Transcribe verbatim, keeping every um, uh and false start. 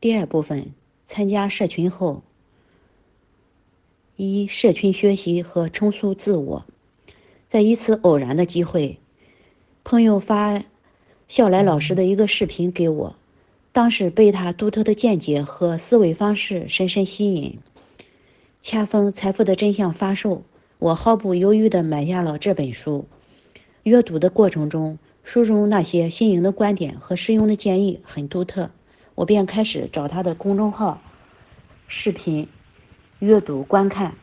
第二部分，参加社群后，一、社群学习和重塑自我。在一次偶然的机会，朋友发小来老师的一个视频给我，当时被他独特的见解和思维方式深深吸引。恰逢《财富的真相》发售，我毫不犹豫地买下了这本书。阅读的过程中，书中那些新颖的观点和实用的建议很独特，我便开始找他的公众号视频阅读观看。